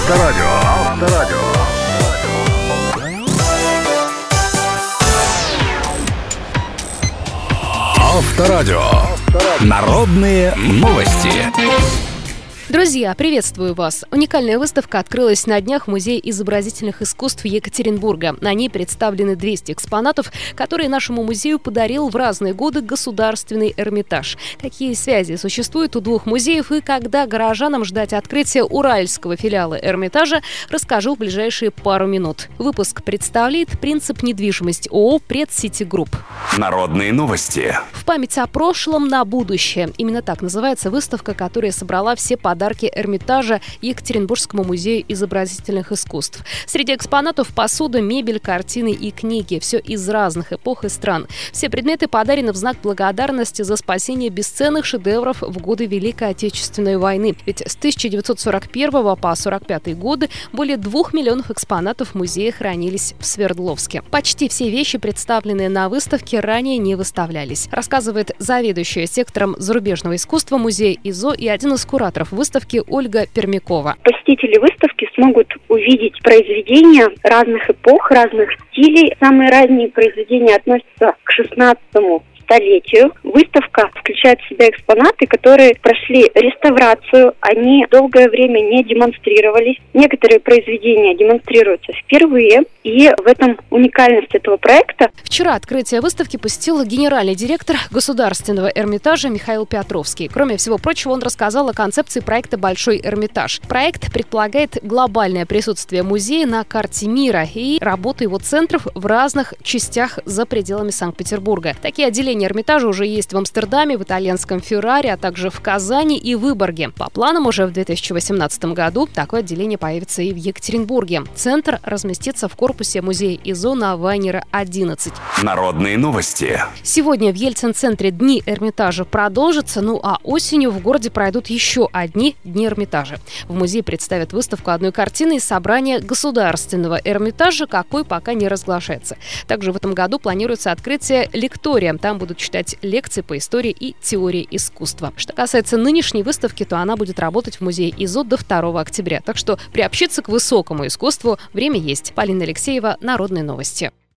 Авторадио. Народные новости. Друзья, приветствую вас! Уникальная выставка открылась на днях в Музее изобразительных искусств Екатеринбурга. На ней представлены 200 экспонатов, которые нашему музею подарил в разные годы Государственный Эрмитаж. Какие связи существуют у двух музеев и когда горожанам ждать открытия уральского филиала Эрмитажа, расскажу в ближайшие пару минут. Выпуск представляет принцип недвижимость ООО «Предситигрупп». Народные новости. В память о прошлом на будущее. Именно так называется выставка, которая собрала все подарки Эрмитажа Екатеринбургскому музею изобразительных искусств. Среди экспонатов посуда, мебель, картины и книги. Все из разных эпох и стран. Все предметы подарены в знак благодарности за спасение бесценных шедевров в годы Великой Отечественной войны. Ведь с 1941 по 1945 годы более 2 миллионов экспонатов в музее хранились в Свердловске. Почти все вещи, представленные на выставке, ранее не выставлялись. Рассказывает заведующая сектором зарубежного искусства музея ИЗО и один из кураторов выставки Ольга Пермякова. Посетители выставки смогут увидеть произведения разных эпох, разных стилей. Самые ранние произведения относятся к 16-му столетию. Выставка включает в себя экспонаты, которые прошли реставрацию. Они долгое время не демонстрировались. Некоторые произведения демонстрируются впервые. И в этом уникальность этого проекта. Вчера открытие выставки посетил генеральный директор Государственного Эрмитажа Михаил Петровский. Кроме всего прочего, он рассказал о концепции проекта «Большой Эрмитаж». Проект предполагает глобальное присутствие музея на карте мира и работу его центров в разных частях за пределами Санкт-Петербурга. Такие отделения Эрмитажа уже есть в Амстердаме, в итальянском Ферраре, а также в Казани и Выборге. По планам, уже в 2018 году такое отделение появится и в Екатеринбурге. Центр разместится в корпусе музея ИЗО на Вайнера 11. Народные новости. Сегодня в Ельцин-центре Дни Эрмитажа продолжатся, а осенью в городе пройдут еще одни Дни Эрмитажа. В музее представят выставку одной картины из собрания Государственного Эрмитажа, какой пока не разглашается. Также в этом году планируется открытие лектория. Там будут читать лекции по истории и теории искусства. Что касается нынешней выставки, то она будет работать в музее ИЗО до 2 октября. Так что приобщиться к высокому искусству время есть. Полина Алексеева, Народные новости.